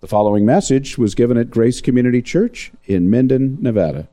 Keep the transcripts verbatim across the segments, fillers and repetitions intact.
The following message was given at Grace Community Church in Minden, Nevada.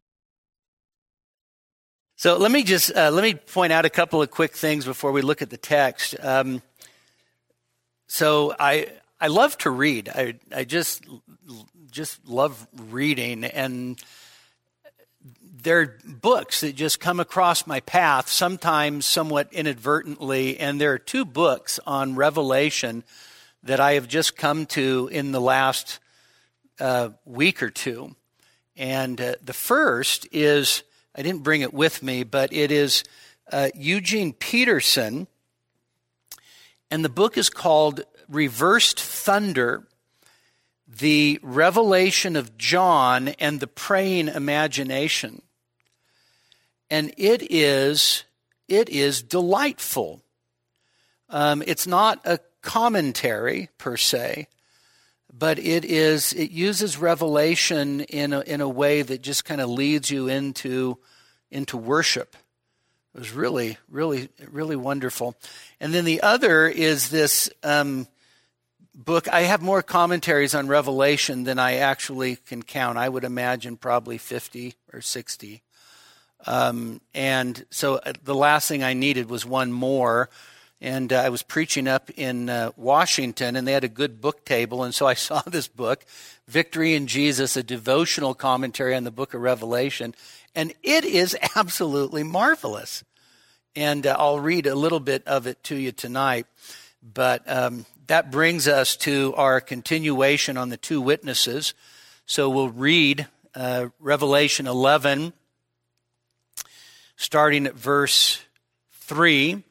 So let me just uh, let me point out a couple of quick things before we look at the text. Um, so I I love to read. I I just just love reading, and there are books that just come across my path, sometimes somewhat inadvertently, and there are two books on Revelation that I have just come to in the last uh, week or two. And uh, the first is, I didn't bring it with me, but it is uh, Eugene Peterson, and the book is called Reversed Thunder, The Revelation of John and the Praying Imagination. And it is, it is delightful. Um, it's not a commentary per se, but it is it uses Revelation in a, in a way that just kind of leads you into into worship. It was really, really, really wonderful. And then the other is this um, book. I have more commentaries on Revelation than I actually can count. I would imagine probably fifty or sixty. Um, and so the last thing I needed was one more. And uh, I was preaching up in uh, Washington, and they had a good book table. And so I saw this book, Victory in Jesus, a devotional commentary on the book of Revelation. And it is absolutely marvelous. And uh, I'll read a little bit of it to you tonight. But um, that brings us to our continuation on the two witnesses. So we'll read uh, Revelation eleven, starting at verse three.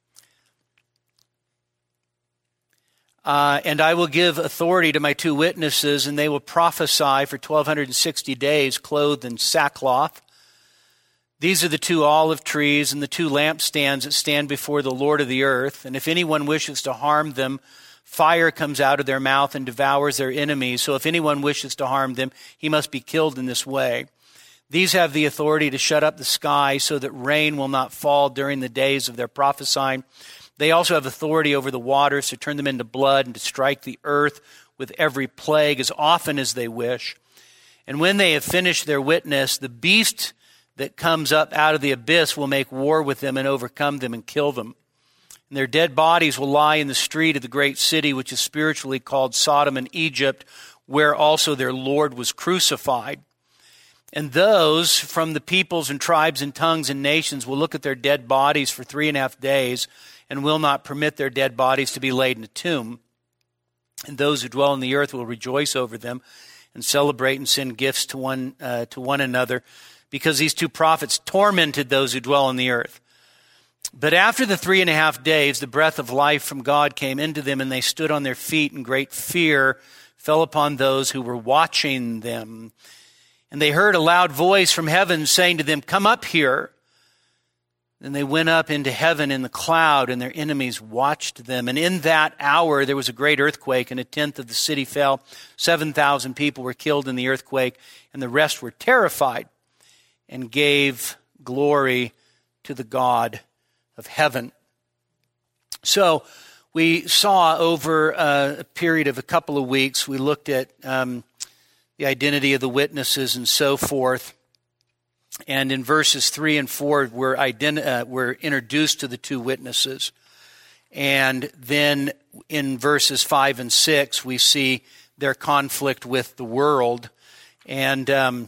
Uh, and I will give authority to my two witnesses, and they will prophesy for twelve sixty days, clothed in sackcloth. These are the two olive trees and the two lampstands that stand before the Lord of the earth. And if anyone wishes to harm them, fire comes out of their mouth and devours their enemies. So if anyone wishes to harm them, he must be killed in this way. These have the authority to shut up the sky so that rain will not fall during the days of their prophesying. They also have authority over the waters to turn them into blood and to strike the earth with every plague as often as they wish. And when they have finished their witness, the beast that comes up out of the abyss will make war with them and overcome them and kill them. And their dead bodies will lie in the street of the great city, which is spiritually called Sodom and Egypt, where also their Lord was crucified. And those from the peoples and tribes and tongues and nations will look at their dead bodies for three and a half days and will not permit their dead bodies to be laid in a tomb. And those who dwell on the earth will rejoice over them and celebrate and send gifts to one uh, to one another, because these two prophets tormented those who dwell on the earth. But after the three and a half days, the breath of life from God came into them, and they stood on their feet, and great fear fell upon those who were watching them. And they heard a loud voice from heaven saying to them, "Come up here." Then they went up into heaven in the cloud, and their enemies watched them. And in that hour there was a great earthquake, and a tenth of the city fell. Seven thousand people were killed in the earthquake, and the rest were terrified and gave glory to the God of heaven. So we saw over a period of a couple of weeks, we looked at um, the identity of the witnesses and so forth. And in verses three and four, we're, ident- uh, we're introduced to the two witnesses. And then in verses five and six, we see their conflict with the world. And um,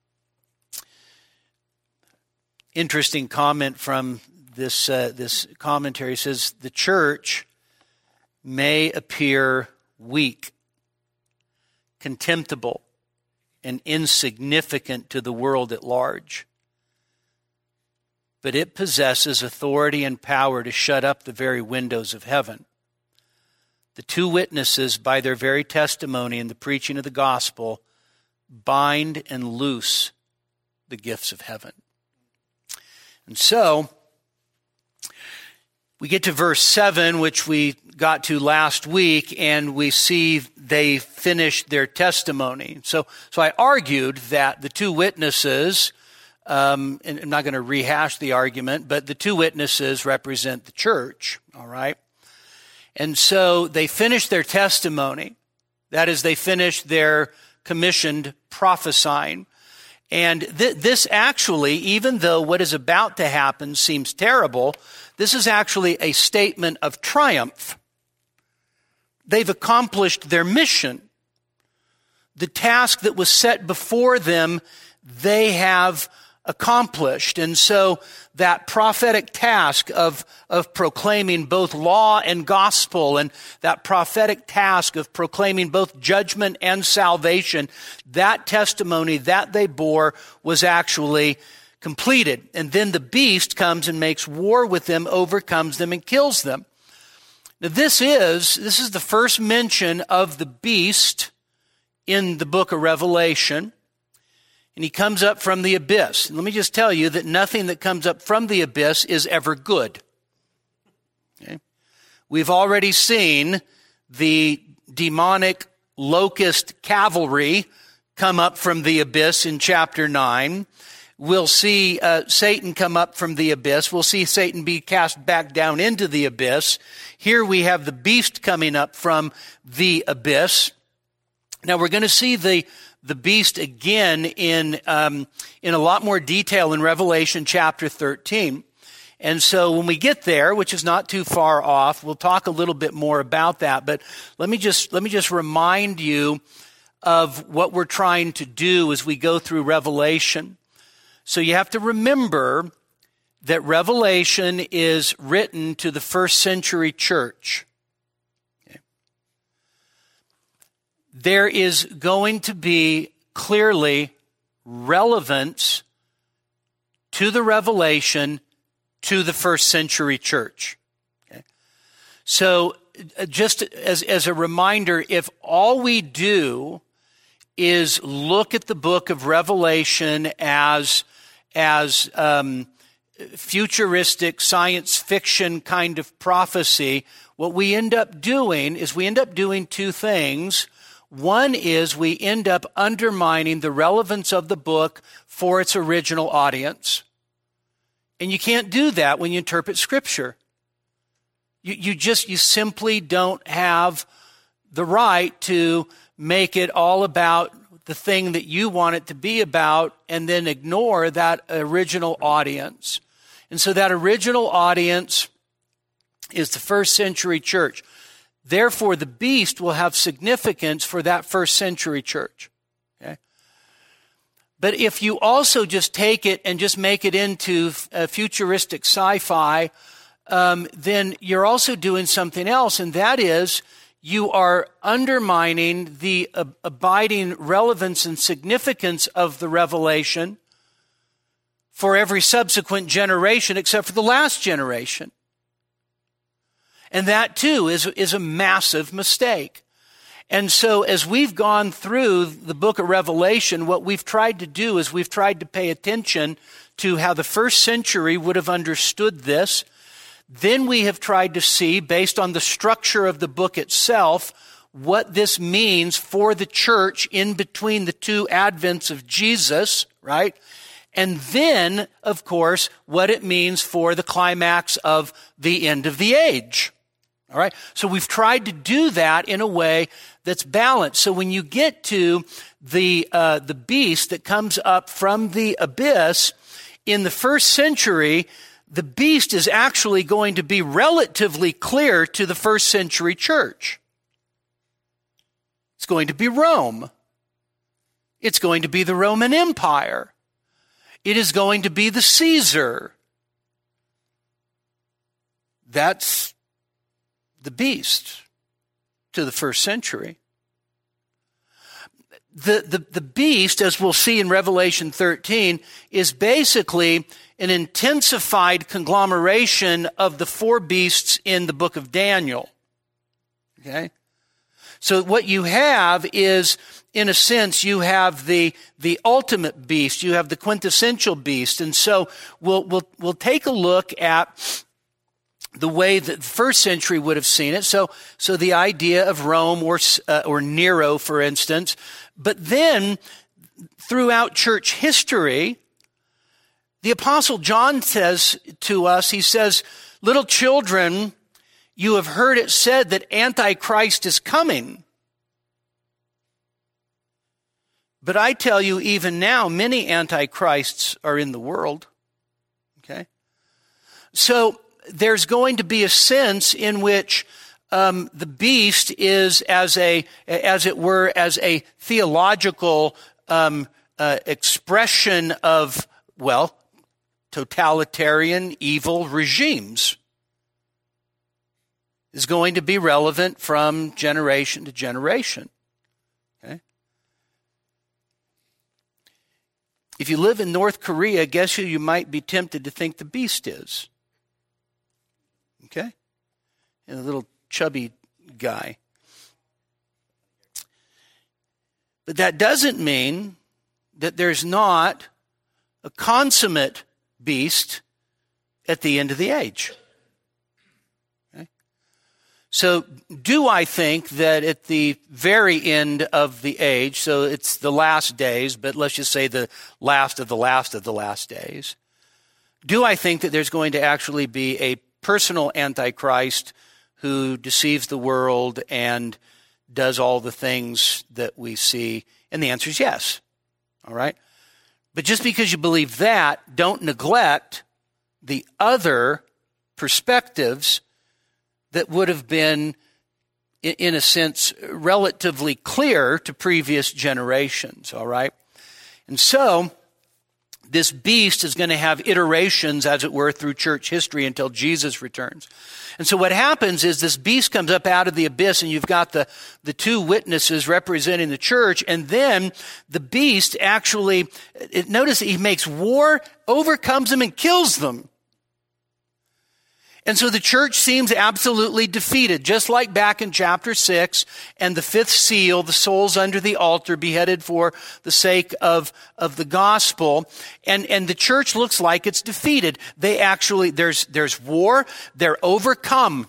interesting comment from this uh, this commentary says, the church may appear weak, contemptible, and insignificant to the world at large, but it possesses authority and power to shut up the very windows of heaven. The two witnesses, by their very testimony and the preaching of the gospel, bind and loose the gifts of heaven. And so, we get to verse seven, which we got to last week, and we see they finished their testimony. So, so I argued that the two witnesses, um, and I'm not going to rehash the argument, but the two witnesses represent the church, all right? And so they finished their testimony, That is, they finished their commissioned prophesying. And th- this actually, even though what is about to happen seems terrible, this is actually a statement of triumph. They've accomplished their mission. The task that was set before them, they have accomplished. And so that prophetic task of, of proclaiming both law and gospel, and that prophetic task of proclaiming both judgment and salvation, that testimony that they bore was actually completed. And then the beast comes and makes war with them, overcomes them, and kills them. Now this is, this is the first mention of the beast in the book of Revelation. And he comes up from the abyss. And let me just tell you that nothing that comes up from the abyss is ever good. Okay? We've already seen the demonic locust cavalry come up from the abyss in chapter nine. We'll see uh, Satan come up from the abyss. We'll see Satan be cast back down into the abyss. Here we have the beast coming up from the abyss. Now we're going to see the the beast again in um, in a lot more detail in Revelation chapter thirteen. And so when we get there, which is not too far off, we'll talk a little bit more about that. But let me just let me just remind you of what we're trying to do as we go through Revelation. So you have to remember that Revelation is written to the first century church. There is going to be clearly relevance to the revelation to the first century church. Okay? So just as, as a reminder, if all we do is look at the book of Revelation as, as um, futuristic science fiction kind of prophecy, what we end up doing is we end up doing two things. One is we end up undermining the relevance of the book for its original audience. And you can't do that when you interpret Scripture. You, you just, you simply don't have the right to make it all about the thing that you want it to be about and then ignore that original audience. And so that original audience is the first century church. Therefore, the beast will have significance for that first century church. Okay? But if you also just take it and just make it into uh, futuristic sci-fi, um, then you're also doing something else, and that is you are undermining the uh, abiding relevance and significance of the revelation for every subsequent generation except for the last generation. And that, too, is, is a massive mistake. And so as we've gone through the book of Revelation, what we've tried to do is we've tried to pay attention to how the first century would have understood this. Then we have tried to see, based on the structure of the book itself, what this means for the church in between the two advents of Jesus, right? And then, of course, what it means for the climax of the end of the age. All right. So we've tried to do that in a way that's balanced. So when you get to the uh, the beast that comes up from the abyss in the first century, the beast is actually going to be relatively clear to the first century church. It's going to be Rome. It's going to be the Roman Empire. It is going to be the Caesar. That's the beast to the first century. The, the, the beast, as we'll see in Revelation thirteen, is basically an intensified conglomeration of the four beasts in the book of Daniel. Okay? So what you have is, in a sense, you have the, the ultimate beast. You have the quintessential beast. And so we'll, we'll, we'll take a look at the way that the first century would have seen it. So, so the idea of Rome or, uh, or Nero, for instance. But then, throughout church history, the Apostle John says to us, he says, little children, you have heard it said that Antichrist is coming. But I tell you, even now, many antichrists are in the world. Okay? So there's going to be a sense in which um, the beast is, as a, as it were, as a theological um, uh, expression of, well, totalitarian evil regimes, is going to be relevant from generation to generation. Okay? If you live in North Korea, guess who you might be tempted to think the beast is? Okay? And a little chubby guy. But that doesn't mean that there's not a consummate beast at the end of the age. Okay? So do I think that at the very end of the age, so it's the last days, but let's just say the last of the last of the last days, do I think that there's going to actually be a personal Antichrist who deceives the world and does all the things that we see? And the answer is yes. All right? But just because you believe that, don't neglect the other perspectives that would have been, in a sense, relatively clear to previous generations. All right? And so this beast is going to have iterations, as it were, through church history until Jesus returns. And so what happens is this beast comes up out of the abyss, and you've got the, the two witnesses representing the church, and then the beast actually, notice that he makes war, overcomes them, and kills them. And so the church seems absolutely defeated, just like back in chapter six and the fifth seal, the souls under the altar beheaded for the sake of, of the gospel. And, and the church looks like it's defeated. They actually, there's, there's war, they're overcome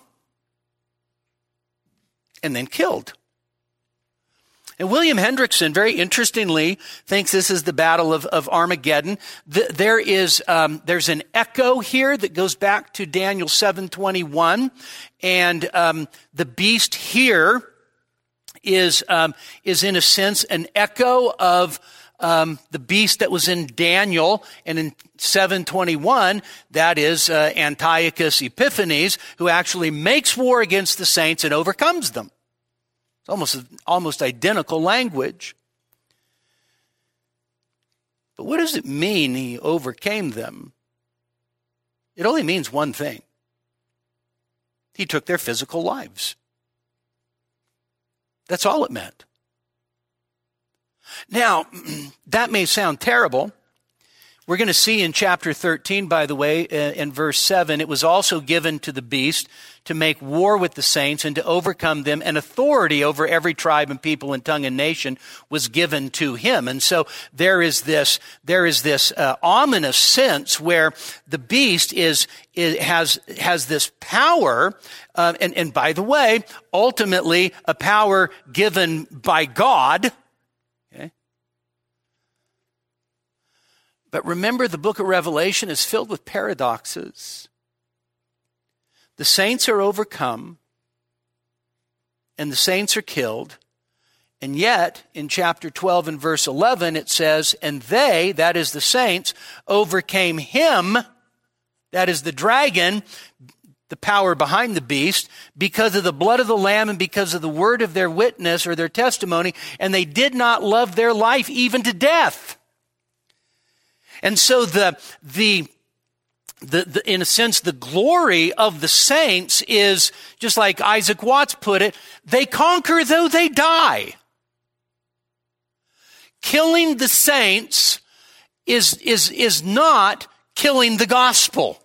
and then killed. And William Hendrickson, very interestingly, thinks this is the battle of, of Armageddon. The, there is um, there's an echo here that goes back to Daniel seven twenty-one, and um, the beast here is um, is in a sense an echo of um, the beast that was in Daniel, and in seven twenty-one, that is uh, Antiochus Epiphanes, who actually makes war against the saints and overcomes them. Almost, almost identical language. But what does it mean he overcame them? It only means one thing. He took their physical lives. That's all it meant. Now, that may sound terrible. We're going to see in chapter thirteen, by the way, in verse seven, it was also given to the beast to make war with the saints and to overcome them, and authority over every tribe and people and tongue and nation was given to him. And so there is this, there is this uh, ominous sense where the beast is, is has has this power, uh, and, and by the way, ultimately a power given by God. But remember, the book of Revelation is filled with paradoxes. The saints are overcome, and the saints are killed. And yet, in chapter twelve and verse eleven, it says, and they, that is the saints, overcame him, that is the dragon, the power behind the beast, because of the blood of the Lamb and because of the word of their witness or their testimony, and they did not love their life even to death. And so the, the, the, the, in a sense, the glory of the saints is, just like Isaac Watts put it, they conquer though they die. Killing the saints is, is, is not killing the gospel.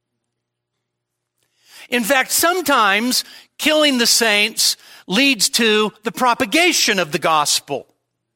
In fact, sometimes killing the saints leads to the propagation of the gospel.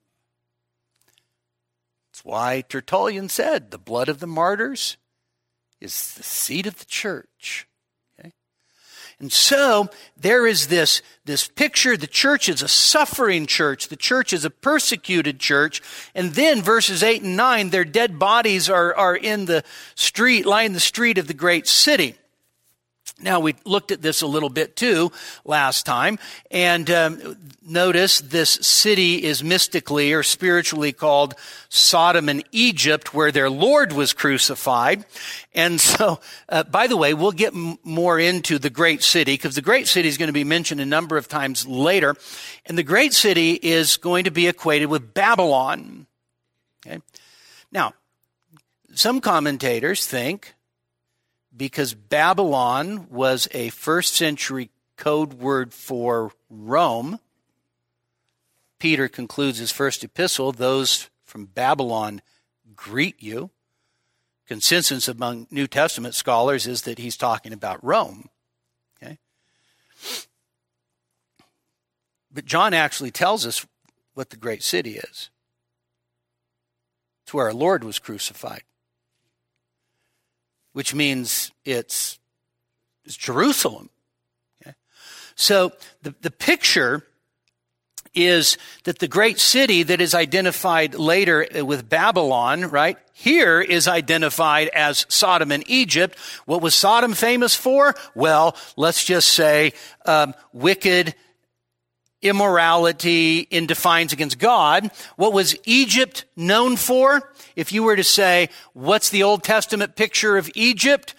Why Tertullian said the blood of the martyrs is the seed of the church. Okay? And so there is this, this picture. The church is a suffering church. The church is a persecuted church. And then verses eight and nine, their dead bodies are, are in the street, lie in the street of the great city. Now, we looked at this a little bit too last time, and um, notice this city is mystically or spiritually called Sodom and Egypt, where their Lord was crucified. And so, uh, by the way, we'll get m- more into the great city, because the great city is going to be mentioned a number of times later. And the great city is going to be equated with Babylon. Okay? Now, some commentators think, because Babylon was a first century code word for Rome, Peter concludes his first epistle, those from Babylon greet you. Consensus among New Testament scholars is that he's talking about Rome. Okay? But John actually tells us what the great city is. It's where our Lord was crucified, which means it's, it's Jerusalem. Okay? So the, the picture is that the great city that is identified later with Babylon, right, here is identified as Sodom and Egypt. What was Sodom famous for? Well, let's just say um, wicked immorality in defiance against God. What was Egypt known for? If you were to say, what's the Old Testament picture of Egypt?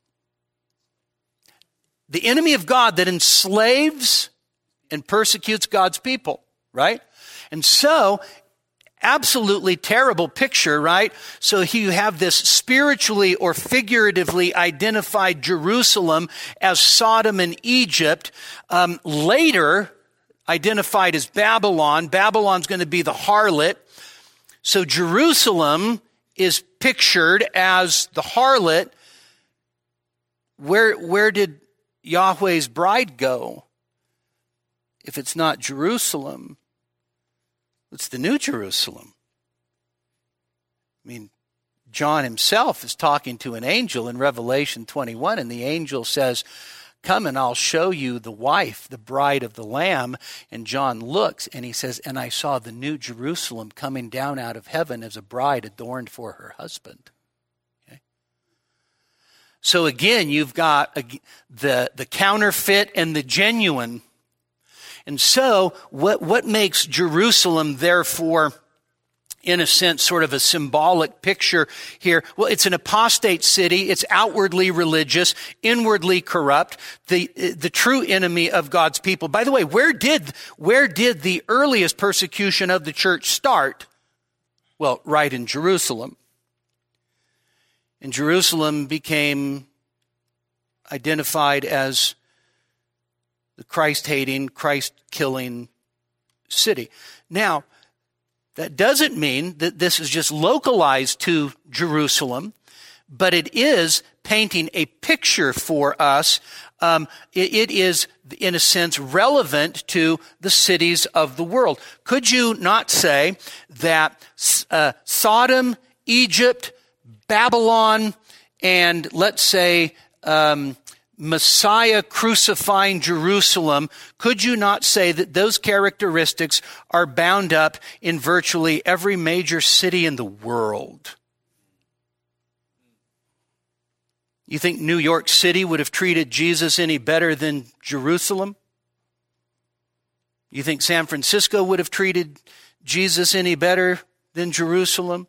The enemy of God that enslaves and persecutes God's people, right? And so, absolutely terrible picture, right? So you have this spiritually or figuratively identified Jerusalem as Sodom and Egypt. Um, later, identified as Babylon. Babylon's going to be the harlot. So Jerusalem is pictured as the harlot. Where, where did Yahweh's bride go? If it's not Jerusalem, it's the New Jerusalem. I mean, John himself is talking to an angel in Revelation twenty-one, and the angel says, come and I'll show you the wife, the bride of the Lamb. And John looks and he says, and I saw the New Jerusalem coming down out of heaven as a bride adorned for her husband. Okay? So again, you've got a, the, the counterfeit and the genuine. And so what, what makes Jerusalem, therefore, in a sense, sort of a symbolic picture here? Well, it's an apostate city. It's outwardly religious, inwardly corrupt, the, the true enemy of God's people. By the way, where did, where did the earliest persecution of the church start? Well, right in Jerusalem. And Jerusalem became identified as the Christ-hating, Christ-killing city. Now, that doesn't mean that this is just localized to Jerusalem, but it is painting a picture for us. Um, it, it is, in a sense, relevant to the cities of the world. Could you not say that uh, Sodom, Egypt, Babylon, and let's say um, Messiah crucifying Jerusalem, could you not say that those characteristics are bound up in virtually every major city in the world? You think New York City would have treated Jesus any better than Jerusalem? You think San Francisco would have treated Jesus any better than Jerusalem?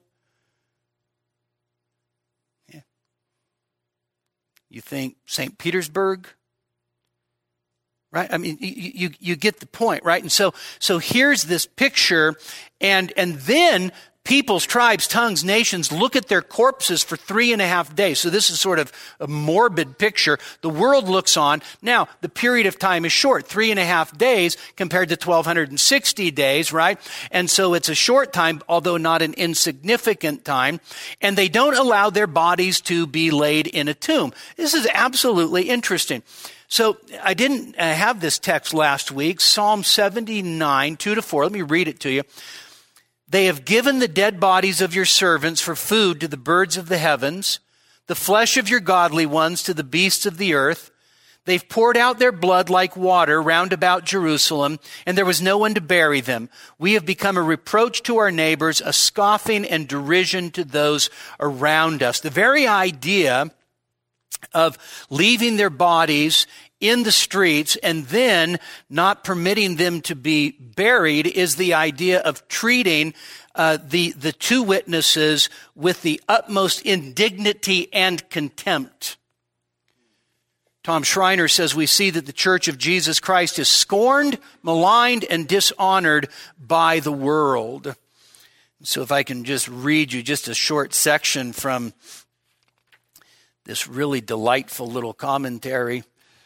You think Saint Petersburg? Right? I mean, you, you, you get the point, right? And so, so here's this picture, and, and then peoples, tribes, tongues, nations look at their corpses for three and a half days. So this is sort of a morbid picture. The world looks on. Now, the period of time is short, three and a half days compared to twelve sixty days, right? And so it's a short time, although not an insignificant time. And they don't allow their bodies to be laid in a tomb. This is absolutely interesting. So I didn't uh, have this text last week, Psalm seventy-nine, two to four. Let me read it to you. They have given the dead bodies of your servants for food to the birds of the heavens, the flesh of your godly ones to the beasts of the earth. They've poured out their blood like water round about Jerusalem, and there was no one to bury them. We have become a reproach to our neighbors, a scoffing and derision to those around us. The very idea of leaving their bodies in the streets and then not permitting them to be buried is the idea of treating uh, the, the two witnesses with the utmost indignity and contempt. Tom Schreiner says we see that the Church of Jesus Christ is scorned, maligned, and dishonored by the world. So if I can just read you just a short section from this really delightful little commentary.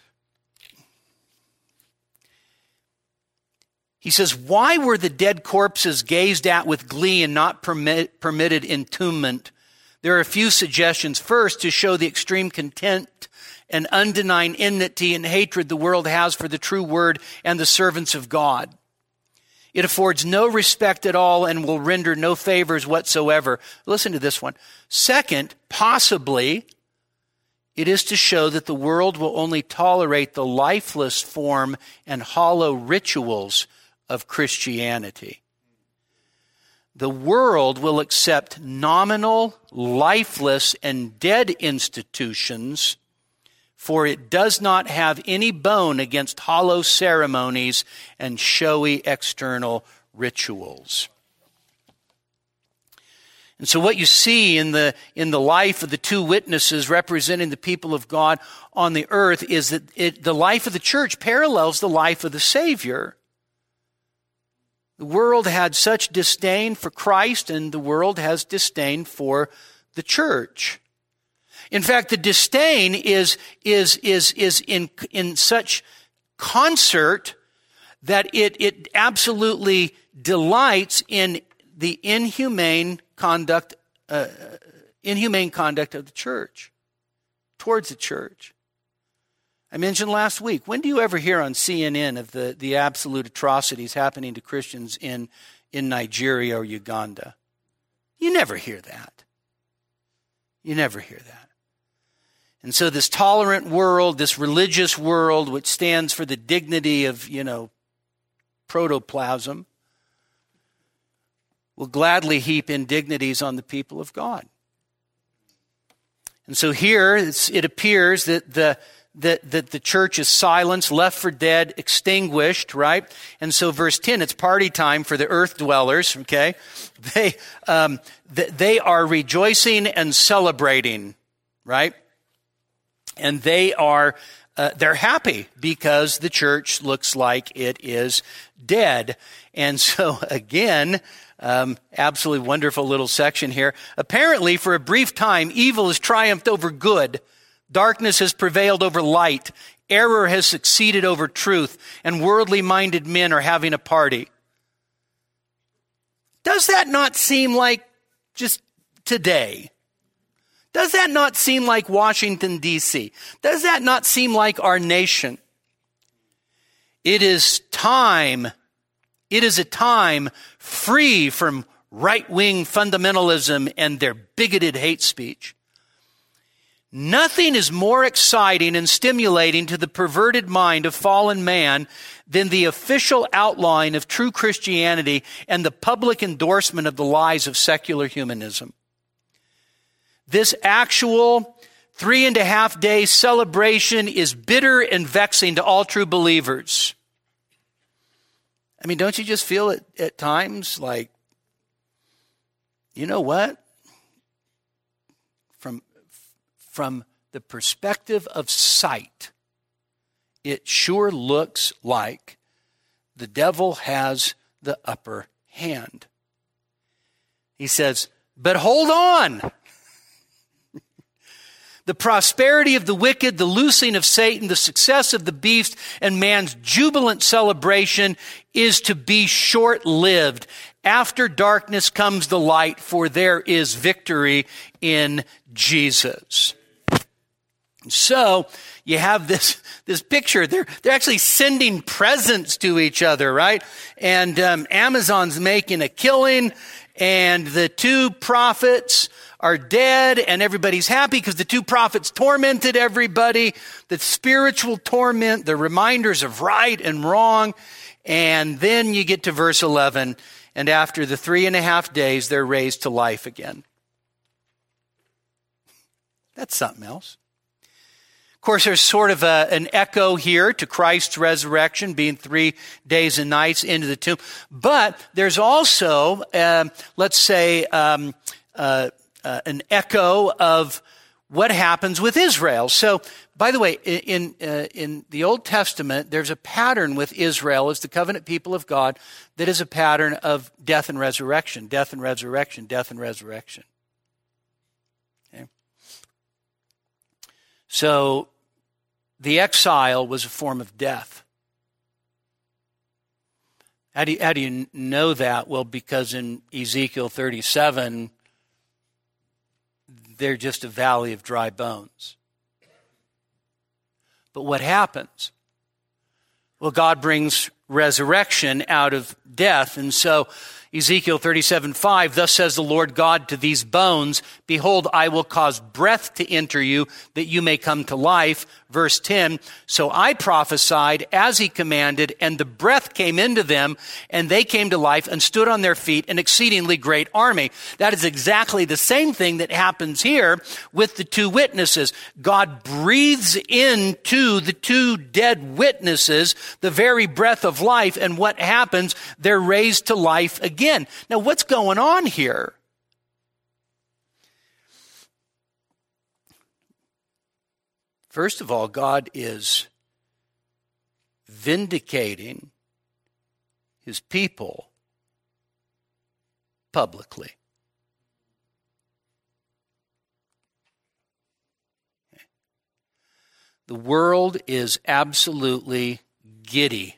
He says, why were the dead corpses gazed at with glee and not permit, permitted entombment? There are a few suggestions. First, to show the extreme contempt and undenying enmity and hatred the world has for the true word and the servants of God. It affords no respect at all and will render no favors whatsoever. Listen to this one. Second, possibly, it is to show that the world will only tolerate the lifeless form and hollow rituals of Christianity. The world will accept nominal, lifeless, and dead institutions, for it does not have any bone against hollow ceremonies and showy external rituals. And so what you see in the in the life of the two witnesses representing the people of God on the earth is that it, the life of the church parallels the life of the Savior. The world had such disdain for Christ, and the world has disdain for the church. In fact, the disdain is is is is in in such concert that it it absolutely delights in the inhumane conduct uh, inhumane conduct of the church towards the church. I mentioned last week, when do you ever hear on C N N of the, the absolute atrocities happening to Christians in, in Nigeria or Uganda? You never hear that. You never hear that. And so this tolerant world, this religious world, which stands for the dignity of, you know, protoplasm, will gladly heap indignities on the people of God. And so here it's, it appears that the That, that the church is silenced, left for dead, extinguished, right? And so verse ten, it's party time for the earth dwellers, okay? They, um, th- they are rejoicing and celebrating, right? And they are, uh, they're happy because the church looks like it is dead. And so again, um, absolutely wonderful little section here. Apparently, for a brief time, evil has triumphed over good. Darkness has prevailed over light. Error has succeeded over truth. And worldly-minded men are having a party. Does that not seem like just today? Does that not seem like Washington, D C? Does that not seem like our nation? It is time. It is a time free from right-wing fundamentalism and their bigoted hate speech. Nothing is more exciting and stimulating to the perverted mind of fallen man than the official outline of true Christianity and the public endorsement of the lies of secular humanism. This actual three and a half day celebration is bitter and vexing to all true believers. I mean, don't you just feel it at times like, you know what? From From the perspective of sight, it sure looks like the devil has the upper hand. He says, but hold on. The prosperity of the wicked, the loosing of Satan, the success of the beast, and man's jubilant celebration is to be short-lived. After darkness comes the light, for there is victory in Jesus. So you have this this picture. They're they're actually sending presents to each other, right? And um, Amazon's making a killing, and the two prophets are dead, and everybody's happy because the two prophets tormented everybody. The spiritual torment, the reminders of right and wrong, and then you get to verse eleven, and after the three and a half days, they're raised to life again. That's something else. course, there's sort of a, an echo here to Christ's resurrection, being three days and nights into the tomb. But there's also, um, let's say, um, uh, uh, an echo of what happens with Israel. So, by the way, in uh, in the Old Testament, there's a pattern with Israel as the covenant people of God that is a pattern of death and resurrection, death and resurrection, death and resurrection. Okay? So, the exile was a form of death. How do you, how do you know that? Well, because in Ezekiel thirty-seven, they're just a valley of dry bones. But what happens? Well, God brings resurrection out of death. And so Ezekiel thirty-seven five, thus says the Lord God to these bones, behold, I will cause breath to enter you, that you may come to life. Verse ten, so I prophesied as he commanded, and the breath came into them, and they came to life and stood on their feet, an exceedingly great army. That is exactly the same thing that happens here with the two witnesses. God breathes into the two dead witnesses the very breath of life, and what happens? They're raised to life again. Now, what's going on here? First of all, God is vindicating his people publicly. The world is absolutely giddy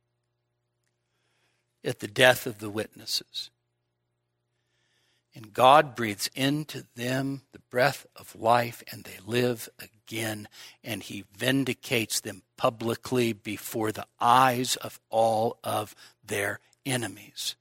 at the death of the witnesses. And God breathes into them the breath of life, and they live again, and he vindicates them publicly before the eyes of all of their enemies.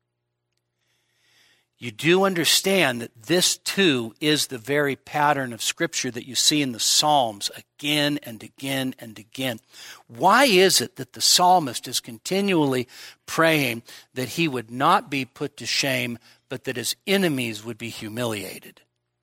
You do understand that this too is the very pattern of Scripture that you see in the Psalms again and again and again. Why is it that the psalmist is continually praying that he would not be put to shame, but that his enemies would be humiliated?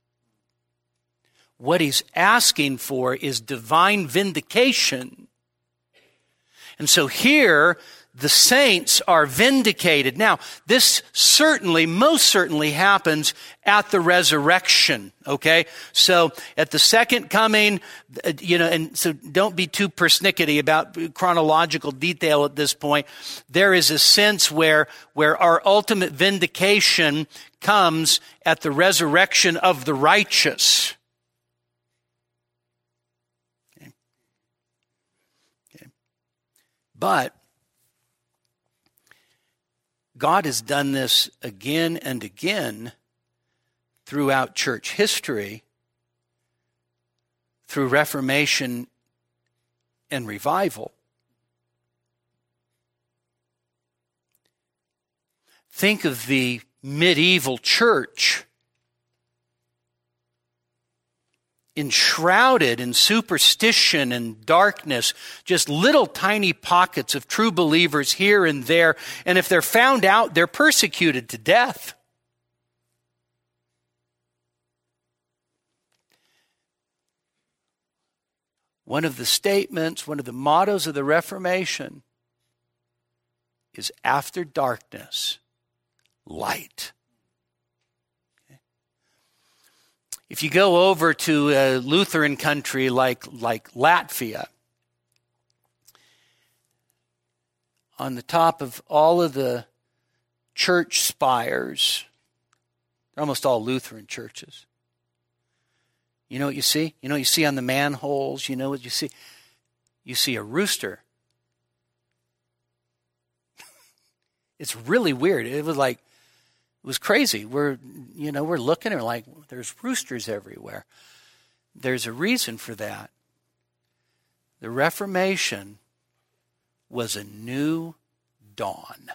What he's asking for is divine vindication. And so here, the saints are vindicated. Now, this certainly, most certainly happens at the resurrection, okay? So at the second coming, you know, and so don't be too persnickety about chronological detail at this point. There is a sense where, where our ultimate vindication comes at the resurrection of the righteous. Okay. Okay. But God has done this again and again throughout church history, through Reformation and revival. Think of the medieval church, enshrouded in superstition and darkness, just little tiny pockets of true believers here and there. And if they're found out, they're persecuted to death. One of the statements, one of the mottos of the Reformation is after darkness, light. If you go over to a Lutheran country like, like Latvia, on the top of all of the church spires, they're almost all Lutheran churches. You know what you see? You know what you see on the manholes? You know what you see? You see a rooster. It's really weird. It was like, It was crazy. We're, you know, we're looking and we're like, there's roosters everywhere. There's a reason for that. The Reformation was a new dawn.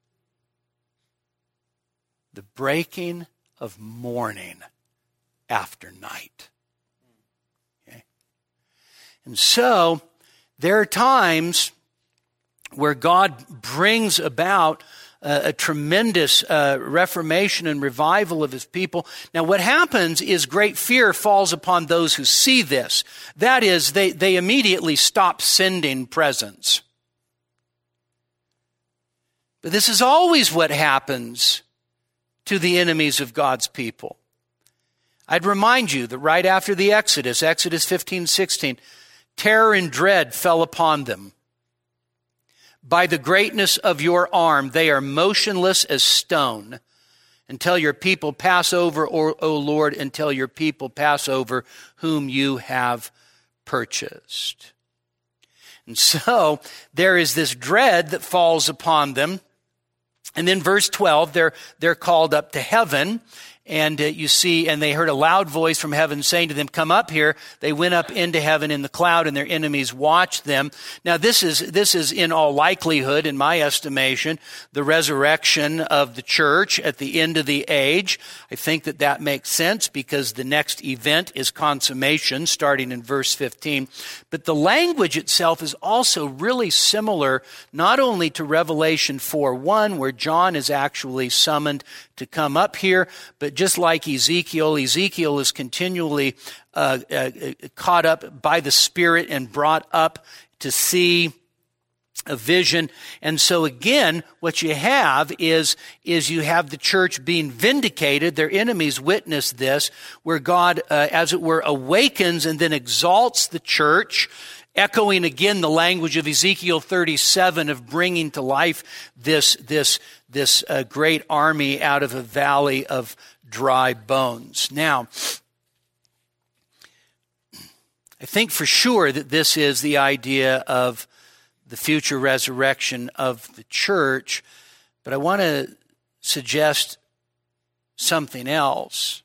The breaking of morning after night. Okay? And so there are times where God brings about uh, a tremendous uh, reformation and revival of his people. Now what happens is great fear falls upon those who see this. That is, they, they immediately stop sending presents. But this is always what happens to the enemies of God's people. I'd remind you that right after the Exodus, Exodus fifteen sixteen, terror and dread fell upon them. By the greatness of your arm, they are motionless as stone until your people pass over, O, o Lord, until your people pass over whom you have purchased. And so there is this dread that falls upon them. And then verse twelve, they're, they're called up to heaven. And uh, you see, and they heard a loud voice from heaven saying to them, come up here. They went up into heaven in the cloud, and their enemies watched them. Now this is, this is in all likelihood, in my estimation, the resurrection of the church at the end of the age. I think that that makes sense because the next event is consummation, starting in verse fifteen. But the language itself is also really similar, not only to Revelation four one, where John is actually summoned to come up here, but just like Ezekiel, Ezekiel is continually uh, uh, caught up by the Spirit and brought up to see a vision. And so again, what you have is, is you have the church being vindicated. Their enemies witness this, where God, uh, as it were, awakens and then exalts the church, echoing again the language of Ezekiel thirty-seven of bringing to life this, this, this uh, great army out of a valley of dry bones. Now, I think for sure that this is the idea of the future resurrection of the church, but I want to suggest something else.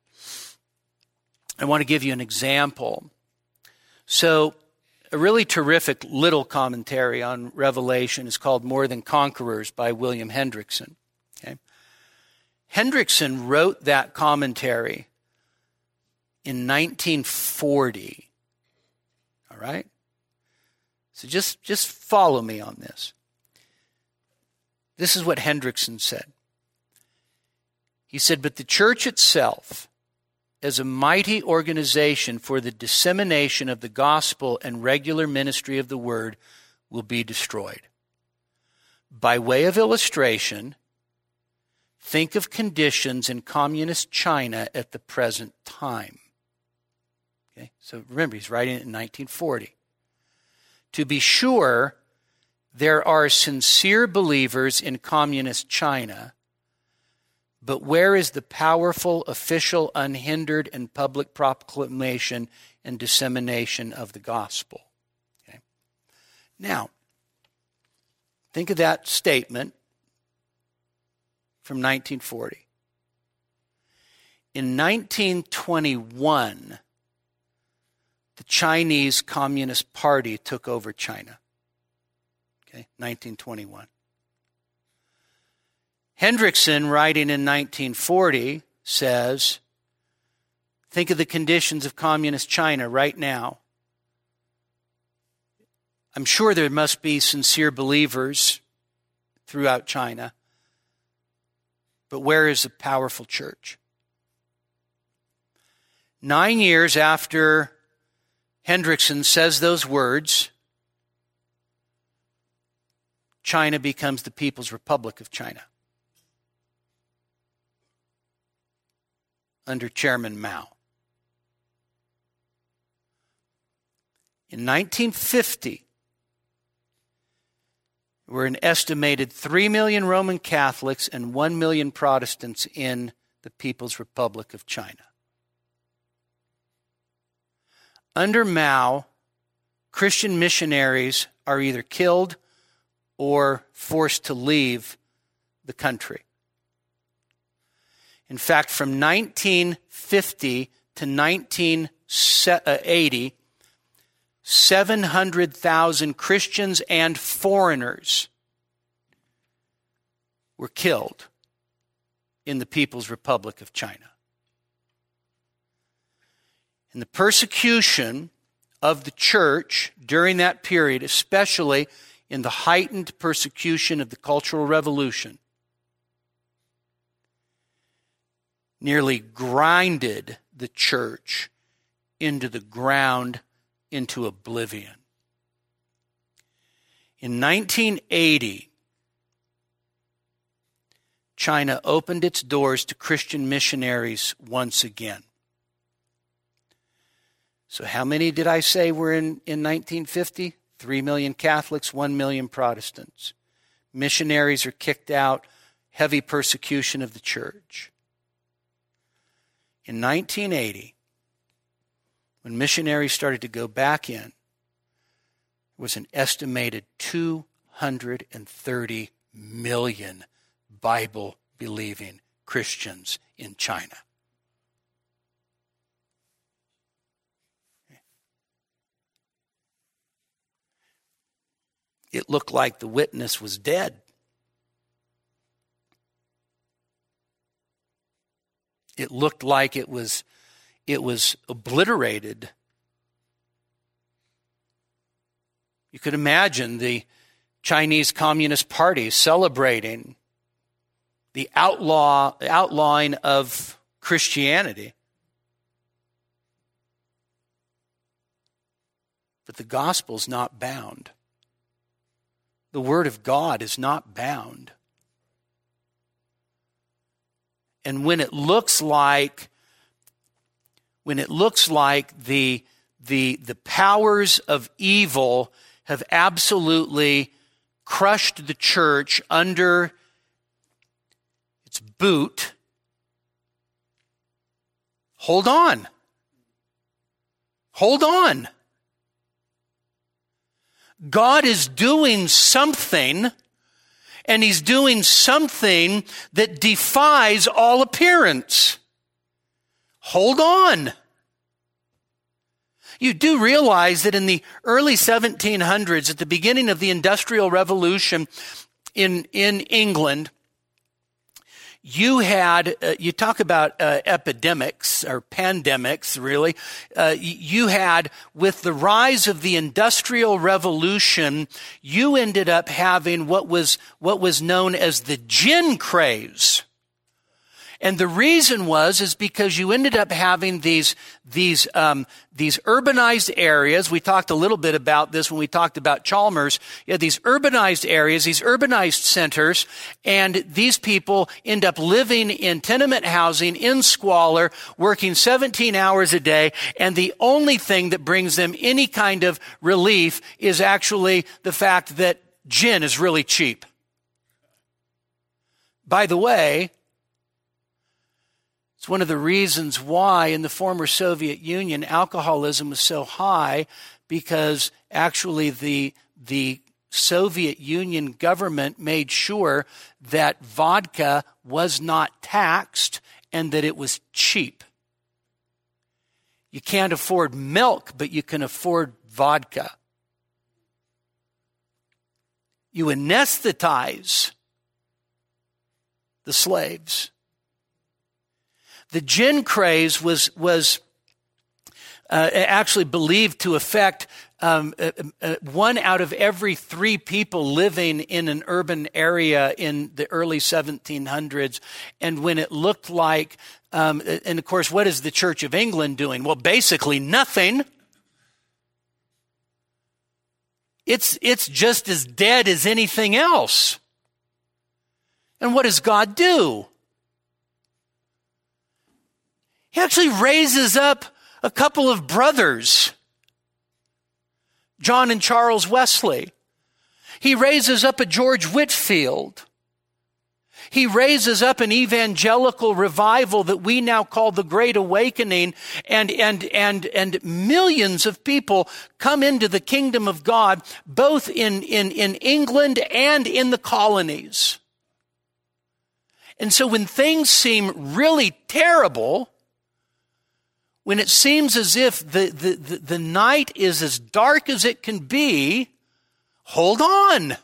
I want to give you an example. So, a really terrific little commentary on Revelation is called More Than Conquerors by William Hendrickson. Okay? Hendrickson wrote that commentary in nineteen forty. All right? So just, just follow me on this. This is what Hendrickson said. He said, but the church itself, as a mighty organization for the dissemination of the gospel and regular ministry of the word, will be destroyed. By way of illustration, think of conditions in communist China at the present time. Okay? So remember, he's writing it in nineteen forty. To be sure, there are sincere believers in communist China, but where is the powerful, official, unhindered, and public proclamation and dissemination of the gospel? Okay. Now, think of that statement from nineteen forty. In nineteen twenty-one, the Chinese Communist Party took over China. Okay, nineteen twenty-one. Hendrickson, writing in nineteen forty, says, think of the conditions of communist China right now. I'm sure there must be sincere believers throughout China, but where is the powerful church? Nine years after Hendrickson says those words, China becomes the People's Republic of China under Chairman Mao. In nineteen fifty, there were an estimated three million Roman Catholics and one million Protestants in the People's Republic of China. Under Mao, Christian missionaries are either killed or forced to leave the country. In fact, from nineteen fifty to nineteen eighty, seven hundred thousand Christians and foreigners were killed in the People's Republic of China. And the persecution of the church during that period, especially in the heightened persecution of the Cultural Revolution, nearly grinded the church into the ground, into oblivion. In nineteen eighty, China opened its doors to Christian missionaries once again. So how many did I say were in, in nineteen fifty? Three million Catholics, one million Protestants. Missionaries are kicked out, heavy persecution of the church. In nineteen eighty, when missionaries started to go back in, there was an estimated two hundred thirty million Bible-believing Christians in China. It looked like the witness was dead. It looked like it was, it was obliterated. You could imagine the Chinese Communist Party celebrating the outlaw, outlawing of Christianity. But the gospel's not bound. The Word of God is not bound. And when it looks like, when it looks like the, the, the powers of evil have absolutely crushed the church under its boot, hold on. Hold on. God is doing something, and He's doing something that defies all appearance. Hold on. You do realize that in the early seventeen hundreds, at the beginning of the Industrial Revolution in, in England, you had, uh, you talk about uh, epidemics or pandemics, really. Uh, you had, with the rise of the Industrial Revolution, you ended up having what was, what was known as the gin craze. And the reason was, is because you ended up having these, these, um, these urbanized areas. We talked a little bit about this when we talked about Chalmers. You had these urbanized areas, these urbanized centers, and these people end up living in tenement housing, in squalor, working seventeen hours a day, and the only thing that brings them any kind of relief is actually the fact that gin is really cheap. By the way, it's one of the reasons why in the former Soviet Union alcoholism was so high, because actually the, the Soviet Union government made sure that vodka was not taxed and that it was cheap. You can't afford milk, but you can afford vodka. You anesthetize the slaves. The gin craze was was uh, actually believed to affect um, uh, uh, one out of every three people living in an urban area in the early seventeen hundreds. And when it looked like, um, and of course, what is the Church of England doing? Well, basically nothing. It's it's just as dead as anything else. And what does God do? He actually raises up a couple of brothers, John and Charles Wesley. He raises up a George Whitefield. He raises up an evangelical revival that we now call the Great Awakening, and, and, and, and millions of people come into the kingdom of God, both in, in, in England and in the colonies. And so when things seem really terrible, when it seems as if the, the, the, the night is as dark as it can be, hold on.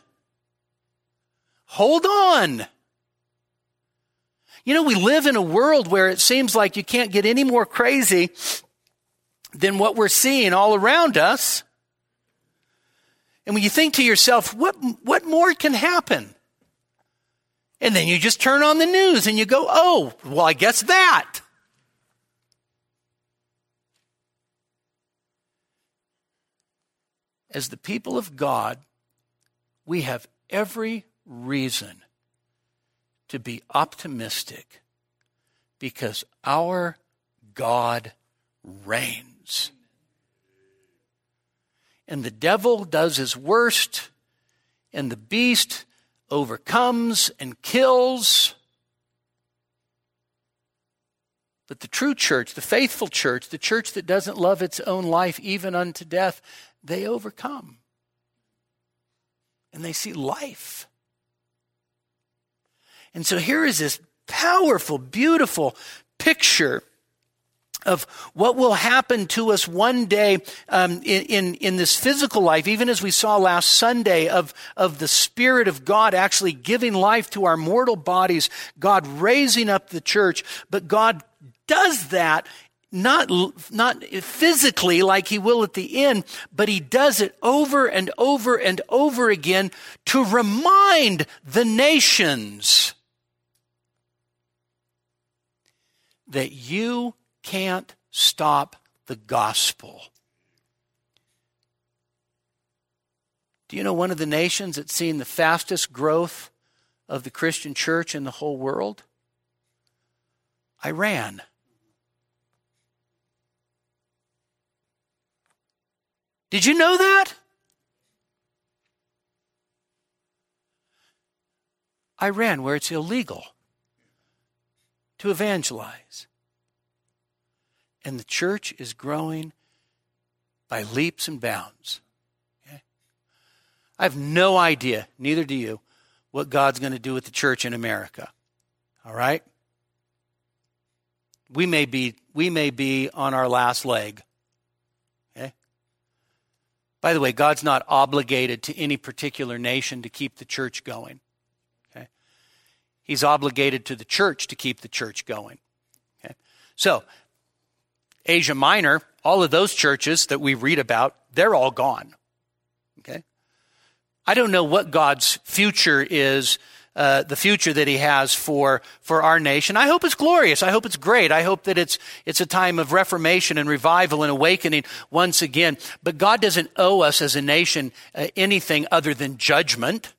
Hold on. You know, we live in a world where it seems like you can't get any more crazy than what we're seeing all around us. And when you think to yourself, what, what more can happen? And then you just turn on the news and you go, oh, well, I guess that. As the people of God, we have every reason to be optimistic because our God reigns. And the devil does his worst, and the beast overcomes and kills. But the true church, the faithful church, the church that doesn't love its own life even unto death, they overcome. And they see life. And so here is this powerful, beautiful picture of what will happen to us one day um, in, in, in this physical life, even as we saw last Sunday, of, of the Spirit of God actually giving life to our mortal bodies, God raising up the church, but God does that not, not physically like he will at the end, but he does it over and over and over again to remind the nations that you can't stop the gospel. Do you know one of the nations that's seen the fastest growth of the Christian church in the whole world? Iran. Did you know that? Iran, where it's illegal to evangelize. And the church is growing by leaps and bounds. Okay? I have no idea, neither do you, what God's going to do with the church in America. All right? We may be, we may be on our last leg. Okay? By the way, God's not obligated to any particular nation to keep the church going. Okay? He's obligated to the church to keep the church going. Okay? So, Asia Minor, all of those churches that we read about, they're all gone. Okay? I don't know what God's future is, uh, the future that he has for, for our nation. I hope it's glorious. I hope it's great. I hope that it's, it's a time of reformation and revival and awakening once again. But God doesn't owe us as a nation uh, anything other than judgment.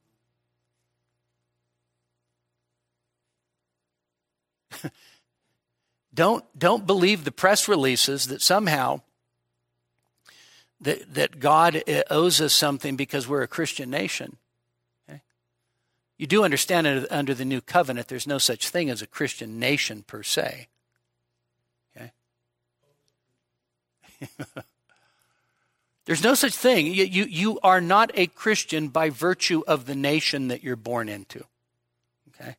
Don't, don't believe the press releases that somehow that, that God owes us something because we're a Christian nation. Okay? You do understand under, under the new covenant, there's no such thing as a Christian nation per se. Okay? There's no such thing. You, you, you are not a Christian by virtue of the nation that you're born into. Okay?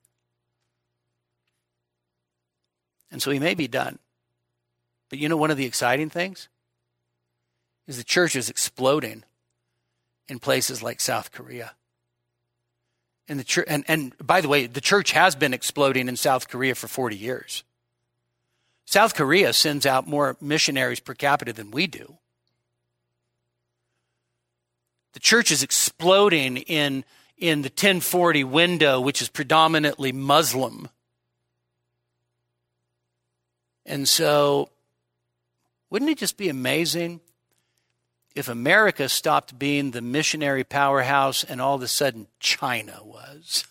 And so he may be done. But you know one of the exciting things? Is the church is exploding in places like South Korea. And, the church, and, and by the way, the church has been exploding in South Korea for forty years. South Korea sends out more missionaries per capita than we do. The church is exploding in, in the ten forty window, which is predominantly Muslim. And so, wouldn't it just be amazing if America stopped being the missionary powerhouse and all of a sudden China was?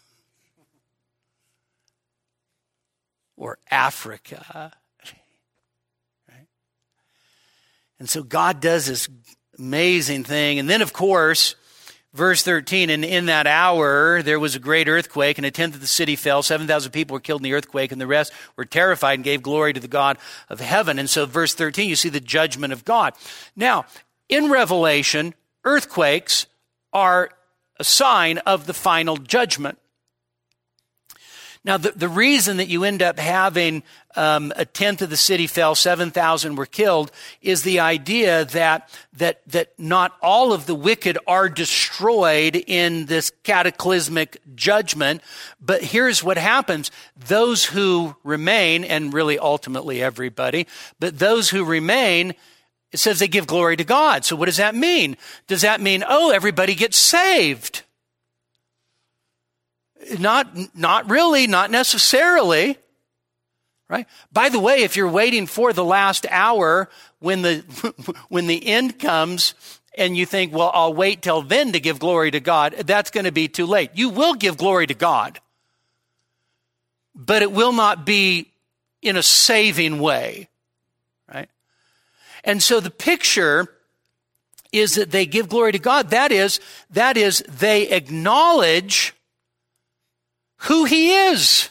Or Africa. Right? And so God does this amazing thing. And then, of course, verse thirteen, and in that hour there was a great earthquake, and a tenth of the city fell. seven thousand people were killed in the earthquake, and the rest were terrified and gave glory to the God of heaven. And so verse thirteen, you see the judgment of God. Now, in Revelation, earthquakes are a sign of the final judgment. Now, the, the reason that you end up having um, a tenth of the city fell, seven thousand were killed, is the idea that that that not all of the wicked are destroyed in this cataclysmic judgment. But here's what happens. Those who remain, and really ultimately everybody, but those who remain, it says they give glory to God. So what does that mean? Does that mean, oh, everybody gets saved? Not, not really, not necessarily. Right? By the way, if you're waiting for the last hour when the when the end comes and you think, well, I'll wait till then to give glory to God, that's going to be too late. You will give glory to God, but it will not be in a saving way. Right? And so the picture is that they give glory to God. That is, that is, they acknowledge who he is.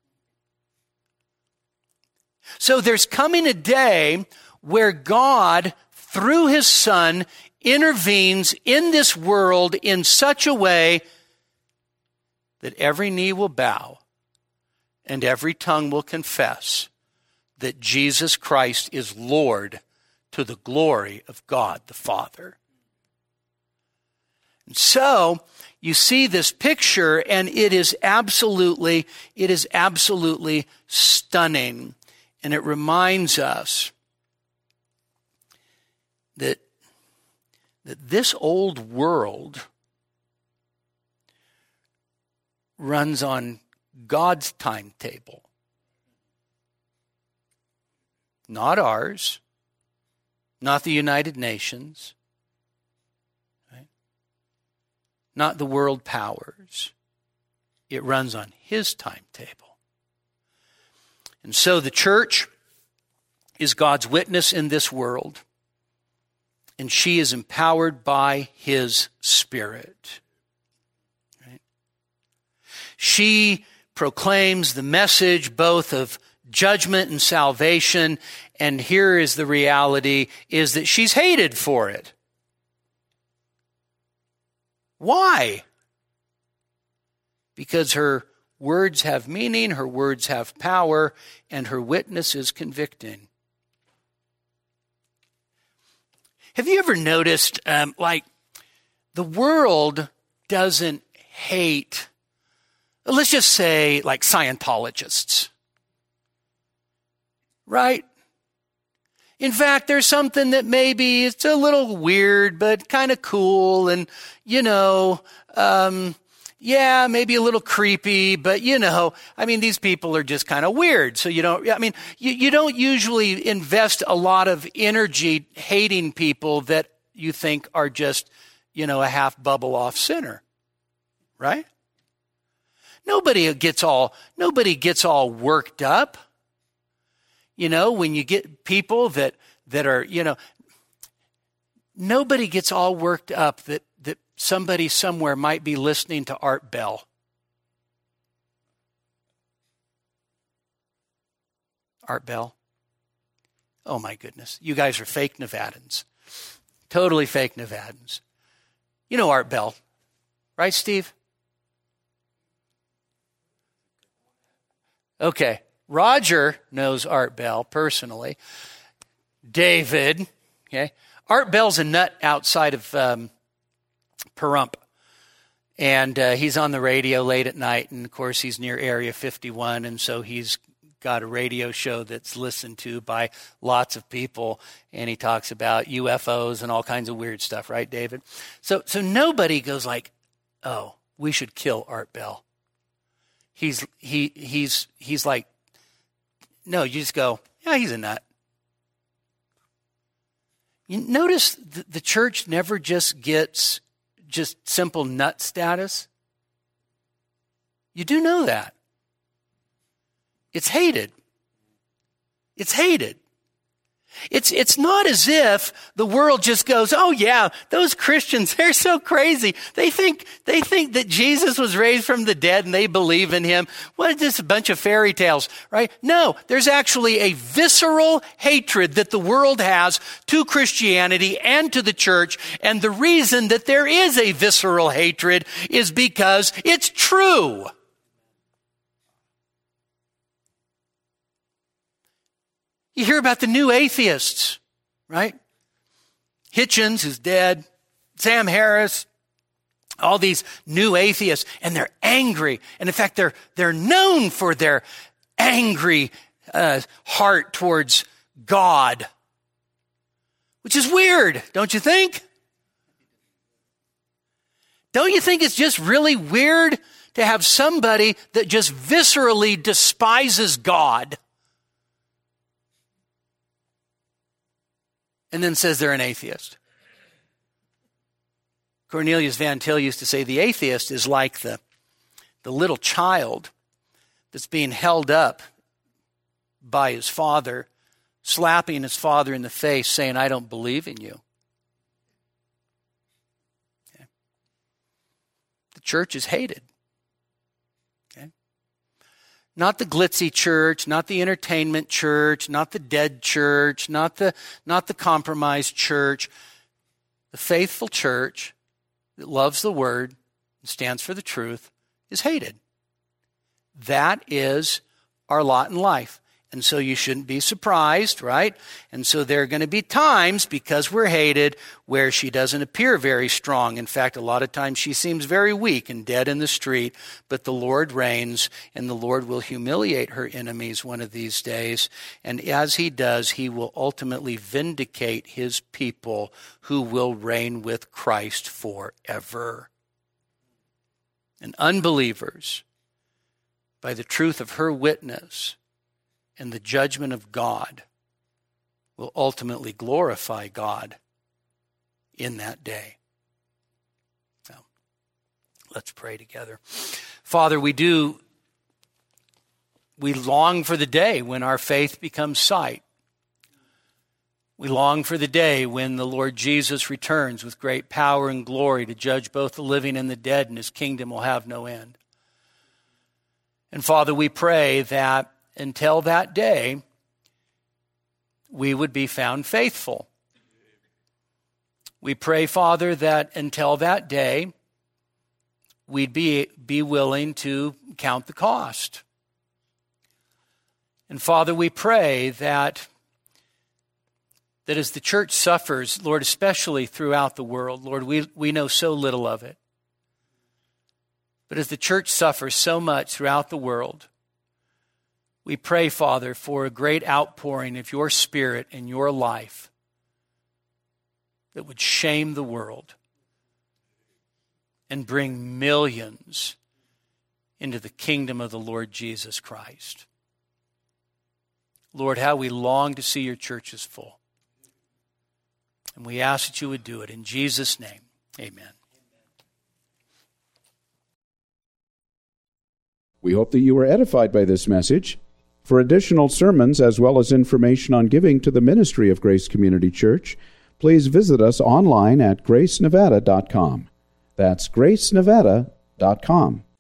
So there's coming a day where God, through his Son, intervenes in this world in such a way that every knee will bow and every tongue will confess that Jesus Christ is Lord to the glory of God the Father. And so you see this picture, and it is absolutely, it is absolutely stunning. And it reminds us that, that this old world runs on God's timetable, not ours, not the United Nations, right? Not the world powers. It runs on his timetable. And so the church is God's witness in this world, and she is empowered by his Spirit. Right? She proclaims the message both of judgment and salvation, and here is the reality, is that she's hated for it. Why? Because her words have meaning, her words have power, and her witness is convicting. Have you ever noticed, um, like, the world doesn't hate, let's just say, like Scientologists, right? In fact, there's something that maybe it's a little weird, but kind of cool, and, you know, um, yeah, maybe a little creepy, but you know, I mean, these people are just kind of weird. So you don't, I mean, you, you don't usually invest a lot of energy hating people that you think are just, you know, a half bubble off sinner, right? Nobody gets all, nobody gets all worked up. You know, when you get people that, that are, you know, nobody gets all worked up that, that somebody somewhere might be listening to Art Bell. Art Bell? Oh my goodness. You guys are fake Nevadans. Totally fake Nevadans. You know Art Bell, right, Steve? Okay. Roger knows Art Bell personally. David, okay. Art Bell's a nut outside of um, Pahrump. And uh, he's on the radio late at night. And, of course, he's near Area fifty-one. And so he's got a radio show that's listened to by lots of people. And he talks about U F Os and all kinds of weird stuff. Right, David? So, so nobody goes like, oh, we should kill Art Bell. He's, he, he's, he's like, no, you just go, yeah, he's a nut. You notice the, the church never just gets just simple nut status. You do know that. It's hated. It's hated. It's it's not as if the world just goes, oh yeah, those Christians, they're so crazy. They think they think that Jesus was raised from the dead and they believe in him. What is this, a bunch of fairy tales, right? No, there's actually a visceral hatred that the world has to Christianity and to the church. And the reason that there is a visceral hatred is because it's true. You hear about the new atheists, right? Hitchens, who's dead, Sam Harris, all these new atheists, and they're angry. And in fact, they're they're known for their angry uh, heart towards God, which is weird, don't you think? Don't you think it's just really weird to have somebody that just viscerally despises God and then says they're an atheist. Cornelius Van Til used to say the atheist is like the, the little child that's being held up by his father, slapping his father in the face, saying, I don't believe in you. Okay. The church is hated. Okay. Not the glitzy church, not the entertainment church, not the dead church, not the, not the compromised church. The faithful church that loves the word and stands for the truth is hated. That is our lot in life. And so you shouldn't be surprised, right? And so there are going to be times, because we're hated, where she doesn't appear very strong. In fact, a lot of times she seems very weak and dead in the street, but the Lord reigns, and the Lord will humiliate her enemies one of these days. And as he does, he will ultimately vindicate his people who will reign with Christ forever. And unbelievers, by the truth of her witness and the judgment of God, will ultimately glorify God in that day. So, let's pray together. Father, we do, we long for the day when our faith becomes sight. We long for the day when the Lord Jesus returns with great power and glory to judge both the living and the dead, and his kingdom will have no end. And Father, we pray that until that day, we would be found faithful. We pray, Father, that until that day, we'd be, be willing to count the cost. And Father, we pray that, that as the church suffers, Lord, especially throughout the world, Lord, we, we know so little of it. But as the church suffers so much throughout the world, we pray, Father, for a great outpouring of your Spirit in your life that would shame the world and bring millions into the kingdom of the Lord Jesus Christ. Lord, how we long to see your churches full. And we ask that you would do it. In Jesus' name, amen. We hope that you were edified by this message. For additional sermons as well as information on giving to the ministry of Grace Community Church, please visit us online at grace nevada dot com. That's grace nevada dot com.